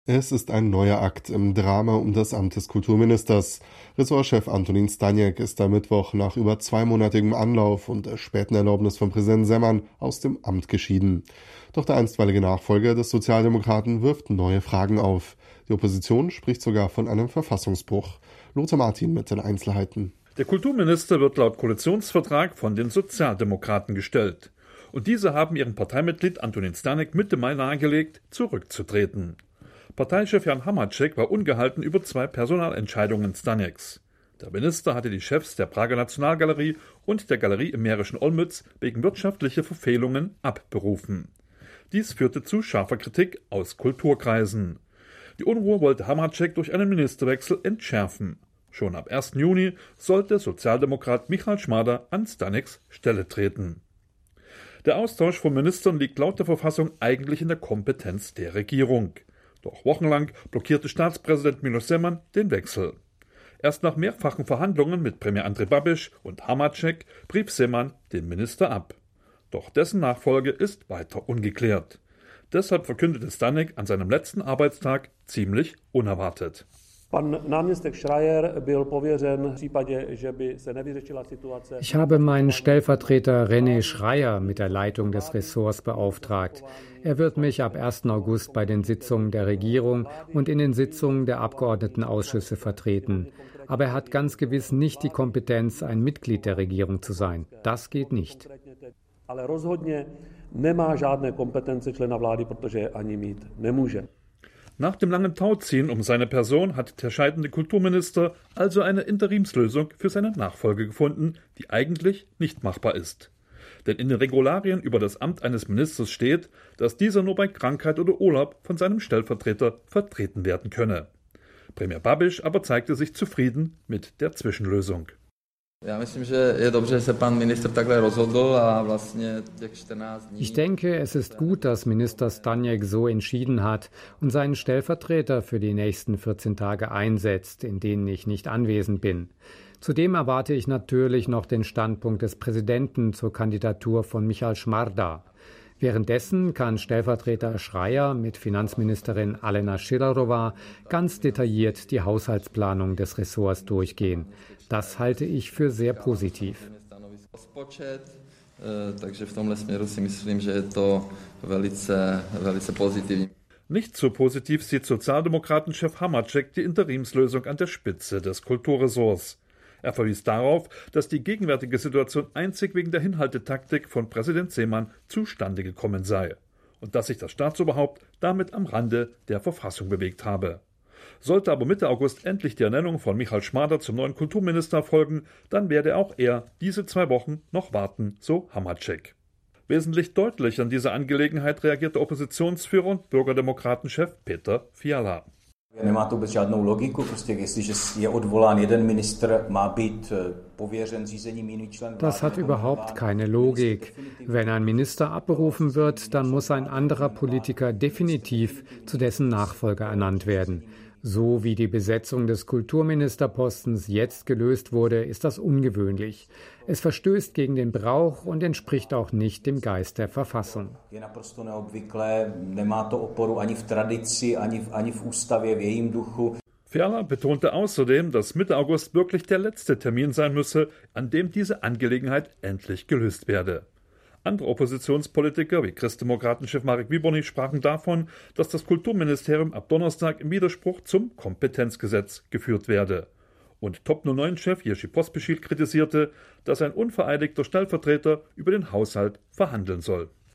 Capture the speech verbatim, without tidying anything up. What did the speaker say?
Es ist ein neuer Akt im Drama um das Amt des Kulturministers. Ressortchef Antonín Staněk ist am Mittwoch nach über zweimonatigem Anlauf und der späten Erlaubnis von Präsident Zeman aus dem Amt geschieden. Doch der einstweilige Nachfolger des Sozialdemokraten wirft neue Fragen auf. Die Opposition spricht sogar von einem Verfassungsbruch. Lothar Martin mit den Einzelheiten. Der Kulturminister wird laut Koalitionsvertrag von den Sozialdemokraten gestellt. Und diese haben ihrem Parteimitglied Antonín Staněk Mitte Mai nahegelegt, zurückzutreten. Parteichef Jan Hamáček war ungehalten über zwei Personalentscheidungen Staněks. Der Minister hatte die Chefs der Prager Nationalgalerie und der Galerie im mährischen Olmütz wegen wirtschaftlicher Verfehlungen abberufen. Dies führte zu scharfer Kritik aus Kulturkreisen. Die Unruhe wollte Hamáček durch einen Ministerwechsel entschärfen. Schon ab ersten Juni sollte Sozialdemokrat Michal Šmarda an Staněks Stelle treten. Der Austausch von Ministern liegt laut der Verfassung eigentlich in der Kompetenz der Regierung. Doch wochenlang blockierte Staatspräsident Miloš Zeman den Wechsel. Erst nach mehrfachen Verhandlungen mit Premier Andrej Babiš und Hamáček brief Zeman den Minister ab. Doch dessen Nachfolge ist weiter ungeklärt. Deshalb verkündete Staněk an seinem letzten Arbeitstag ziemlich unerwartet. Ich habe meinen Stellvertreter René Schreier mit der Leitung des Ressorts beauftragt. Er wird mich ab ersten August bei den Sitzungen der Regierung und in den Sitzungen der Abgeordnetenausschüsse vertreten. Aber er hat ganz gewiss nicht die Kompetenz, ein Mitglied der Regierung zu sein. Das geht nicht. Nach dem langen Tauziehen um seine Person hat der scheidende Kulturminister also eine Interimslösung für seine Nachfolge gefunden, die eigentlich nicht machbar ist. Denn in den Regularien über das Amt eines Ministers steht, dass dieser nur bei Krankheit oder Urlaub von seinem Stellvertreter vertreten werden könne. Premier Babiš aber zeigte sich zufrieden mit der Zwischenlösung. Ich denke, es ist gut, dass Minister Staněk so entschieden hat und seinen Stellvertreter für die nächsten vierzehn Tage einsetzt, in denen ich nicht anwesend bin. Zudem erwarte ich natürlich noch den Standpunkt des Präsidenten zur Kandidatur von Michal Šmarda. Währenddessen kann Stellvertreter Schreier mit Finanzministerin Alena Schillerová ganz detailliert die Haushaltsplanung des Ressorts durchgehen. Das halte ich für sehr positiv. Nicht so positiv sieht Sozialdemokratenchef Hamáček die Interimslösung an der Spitze des Kulturressorts. Er verwies darauf, dass die gegenwärtige Situation einzig wegen der Hinhaltetaktik von Präsident Zeman zustande gekommen sei und dass sich das Staatsoberhaupt damit am Rande der Verfassung bewegt habe. Sollte aber Mitte August endlich die Ernennung von Michal Šmarda zum neuen Kulturminister folgen, dann werde auch er diese zwei Wochen noch warten, so Hamáček. Wesentlich deutlicher in dieser Angelegenheit reagierte Oppositionsführer und Bürgerdemokratenchef Petr Fiala. Das hat überhaupt keine Logik. Wenn ein Minister abberufen wird, dann muss ein anderer Politiker definitiv zu dessen Nachfolger ernannt werden. So wie die Besetzung des Kulturministerpostens jetzt gelöst wurde, ist das ungewöhnlich. Es verstößt gegen den Brauch und entspricht auch nicht dem Geist der Verfassung. Fiala betonte außerdem, dass Mitte August wirklich der letzte Termin sein müsse, an dem diese Angelegenheit endlich gelöst werde. Andere Oppositionspolitiker wie Christdemokratenchef Marek Výborný sprachen davon, dass das Kulturministerium ab Donnerstag im Widerspruch zum Kompetenzgesetz geführt werde. Und Top null neun-Chef Jerzy Pospíšil kritisierte, dass ein unvereidigter Stellvertreter über den Haushalt verhandeln soll.